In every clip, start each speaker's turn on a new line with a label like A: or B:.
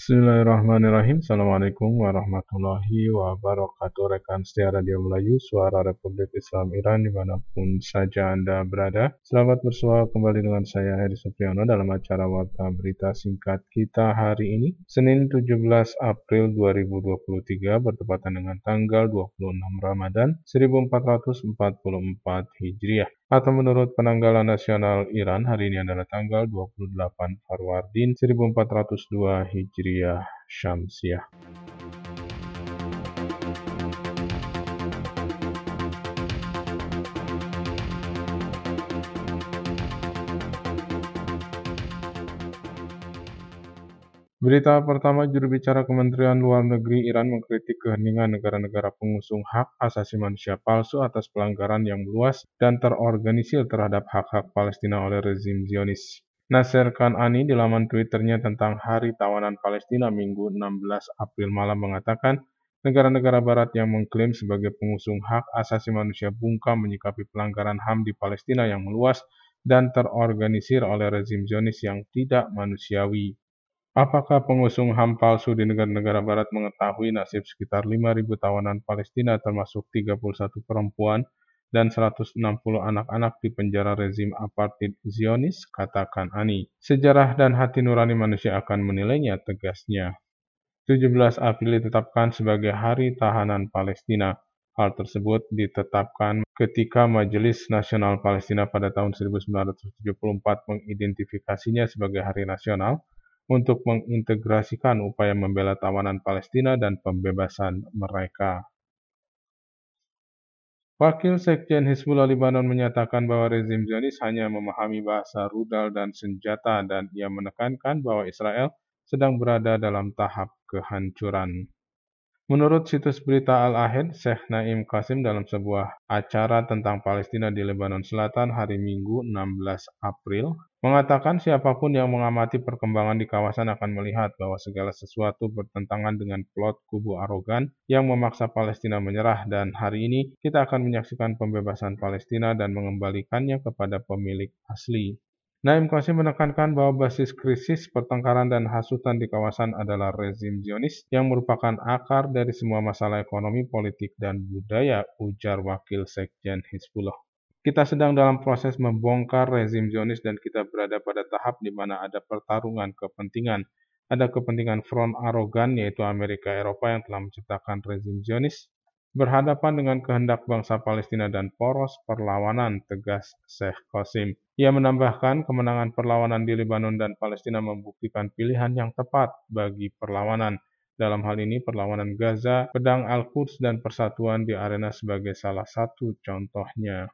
A: Bismillahirrahmanirrahim. Assalamualaikum warahmatullahi wabarakatuh. Rekan setia Radio Melayu, Suara Republik Islam Iran dimanapun saja Anda berada. Selamat bersua kembali dengan saya Heri Supriyono dalam acara Warta Berita Singkat kita hari ini, Senin 17 April 2023 bertepatan dengan tanggal 26 Ramadan 1444 Hijriah. Atau menurut penanggalan nasional Iran, hari ini adalah tanggal 28 Farwardin 1402 Hijriah Syamsiah. Berita pertama, juru bicara Kementerian Luar Negeri Iran mengkritik keheningan negara-negara pengusung hak asasi manusia palsu atas pelanggaran yang meluas dan terorganisir terhadap hak-hak Palestina oleh rezim Zionis. Nasser Kanani di laman Twitternya tentang Hari Tawanan Palestina Minggu 16 April malam mengatakan, negara-negara barat yang mengklaim sebagai pengusung hak asasi manusia bungkam menyikapi pelanggaran HAM di Palestina yang meluas dan terorganisir oleh rezim Zionis yang tidak manusiawi. Apakah pengusung HAM palsu di negara-negara barat mengetahui nasib sekitar 5.000 tawanan Palestina termasuk 31 perempuan dan 160 anak-anak di penjara rezim apartheid Zionis? Katakan Ani. Sejarah dan hati nurani manusia akan menilainya, tegasnya. 17 April ditetapkan sebagai Hari Tahanan Palestina. Hal tersebut ditetapkan ketika Majelis Nasional Palestina pada tahun 1974 mengidentifikasinya sebagai hari nasional untuk mengintegrasikan upaya membela tawanan Palestina dan pembebasan mereka. Wakil Sekjen Hizbullah Lebanon menyatakan bahwa rezim Zionis hanya memahami bahasa rudal dan senjata dan ia menekankan bahwa Israel sedang berada dalam tahap kehancuran. Menurut situs berita Al-Ahad, Syekh Naim Qasim dalam sebuah acara tentang Palestina di Lebanon Selatan hari Minggu 16 April, mengatakan siapapun yang mengamati perkembangan di kawasan akan melihat bahwa segala sesuatu bertentangan dengan plot kubu arogan yang memaksa Palestina menyerah dan hari ini kita akan menyaksikan pembebasan Palestina dan mengembalikannya kepada pemilik asli. Naim Qasim menekankan bahwa basis krisis, pertengkaran, dan hasutan di kawasan adalah rezim Zionis yang merupakan akar dari semua masalah ekonomi, politik, dan budaya, ujar Wakil Sekjen Hizbullah. Kita sedang dalam proses membongkar rezim Zionis dan kita berada pada tahap di mana ada pertarungan kepentingan. Ada kepentingan front arogan yaitu Amerika Eropa yang telah menciptakan rezim Zionis berhadapan dengan kehendak bangsa Palestina dan poros perlawanan, tegas Syekh Qasim. Ia menambahkan kemenangan perlawanan di Lebanon dan Palestina membuktikan pilihan yang tepat bagi perlawanan. Dalam hal ini perlawanan Gaza, Pedang Al-Quds dan persatuan di arena sebagai salah satu contohnya.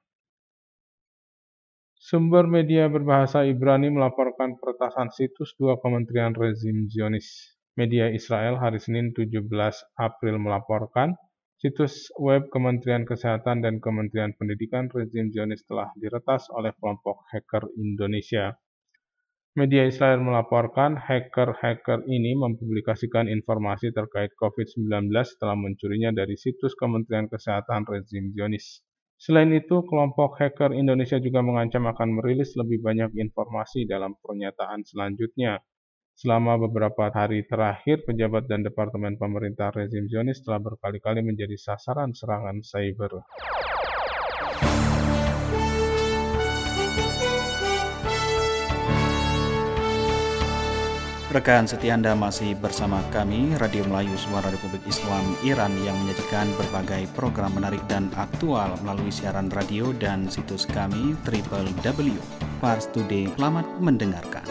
A: Sumber media berbahasa Ibrani melaporkan peretasan situs dua kementerian rezim Zionis. Media Israel hari Senin 17 April melaporkan situs web Kementerian Kesehatan dan Kementerian Pendidikan rezim Zionis telah diretas oleh kelompok hacker Indonesia. Media Israel melaporkan hacker-hacker ini mempublikasikan informasi terkait COVID-19 setelah mencurinya dari situs Kementerian Kesehatan rezim Zionis. Selain itu, kelompok hacker Indonesia juga mengancam akan merilis lebih banyak informasi dalam pernyataan selanjutnya. Selama beberapa hari terakhir, pejabat dan departemen pemerintah rezim Zionis telah berkali-kali menjadi sasaran serangan cyber.
B: Rekan setia Anda masih bersama kami, Radio Melayu Suara Republik Islam Iran yang menyajikan berbagai program menarik dan aktual melalui siaran radio dan situs kami www.parstoday. Selamat mendengarkan.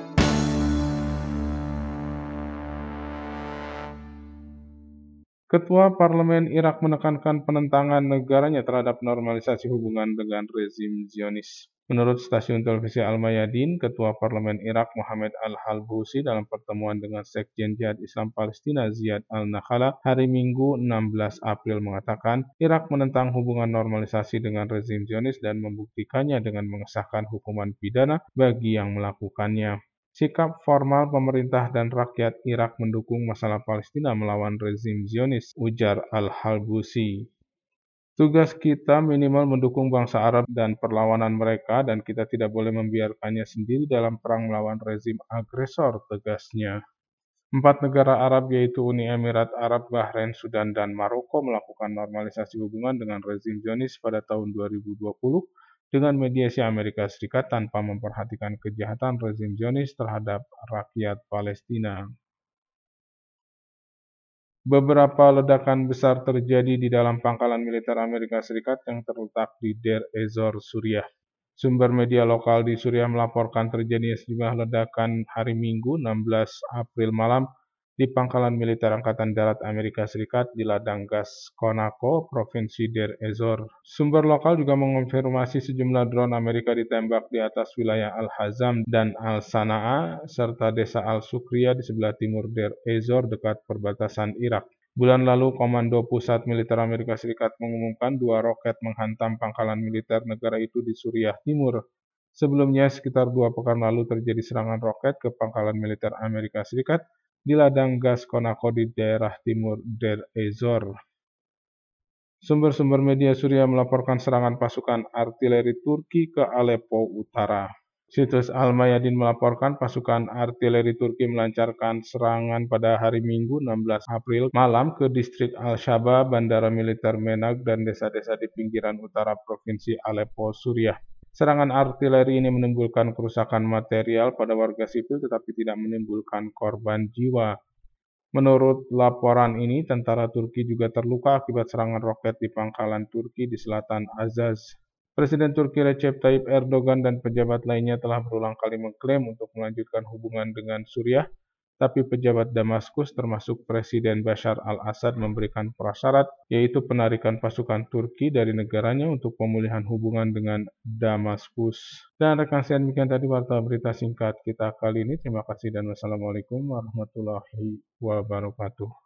A: Ketua Parlemen Irak menekankan penentangan negaranya terhadap normalisasi hubungan dengan rezim Zionis. Menurut stasiun televisi Al-Mayadin, Ketua Parlemen Irak Mohammed Al-Halbusi dalam pertemuan dengan Sekjen Jihad Islam Palestina Ziyad Al-Nakhala hari Minggu 16 April mengatakan, Irak menentang hubungan normalisasi dengan rezim Zionis dan membuktikannya dengan mengesahkan hukuman pidana bagi yang melakukannya. Sikap formal pemerintah dan rakyat Irak mendukung masalah Palestina melawan rezim Zionis, ujar Al-Halbusi. Tugas kita minimal mendukung bangsa Arab dan perlawanan mereka dan kita tidak boleh membiarkannya sendiri dalam perang melawan rezim agresor, tegasnya. 4 negara Arab yaitu Uni Emirat Arab, Bahrain, Sudan, dan Maroko melakukan normalisasi hubungan dengan rezim Zionis pada tahun 2020 dengan mediasi Amerika Serikat tanpa memperhatikan kejahatan rezim Zionis terhadap rakyat Palestina. Beberapa ledakan besar terjadi di dalam pangkalan militer Amerika Serikat yang terletak di Deir ez-Zor, Suriah. Sumber media lokal di Suriah melaporkan terjadinya sejumlah ledakan hari Minggu 16 April malam di pangkalan militer Angkatan Darat Amerika Serikat di ladang gas Conaco, Provinsi Deir ez-Zor. Sumber lokal juga mengonfirmasi sejumlah drone Amerika ditembak di atas wilayah Al-Hazam dan Al-Sanaa, serta desa Al-Sukriya di sebelah timur Deir ez-Zor dekat perbatasan Irak. Bulan lalu, Komando Pusat Militer Amerika Serikat mengumumkan 2 roket menghantam pangkalan militer negara itu di Suriah Timur. Sebelumnya, sekitar 2 pekan lalu terjadi serangan roket ke pangkalan militer Amerika Serikat di ladang gas Conaco di daerah timur Deir ez-Zor. Sumber-sumber media Suriah melaporkan serangan pasukan artileri Turki ke Aleppo Utara. Situs Al-Mayadin melaporkan pasukan artileri Turki melancarkan serangan pada hari Minggu 16 April malam ke distrik Al-Shaba, bandara militer Menag, dan desa-desa di pinggiran utara provinsi Aleppo, Suriah. Serangan artileri ini menimbulkan kerusakan material pada warga sipil tetapi tidak menimbulkan korban jiwa. Menurut laporan ini, tentara Turki juga terluka akibat serangan roket di pangkalan Turki di selatan Azaz. Presiden Turki Recep Tayyip Erdogan dan pejabat lainnya telah berulang kali mengklaim untuk melanjutkan hubungan dengan Suriah, tapi pejabat Damaskus termasuk Presiden Bashar al-Assad memberikan prasyarat, yaitu penarikan pasukan Turki dari negaranya untuk pemulihan hubungan dengan Damaskus. Dan rekan saya, demikian tadi warta berita singkat kita kali ini. Terima kasih dan wassalamualaikum warahmatullahi wabarakatuh.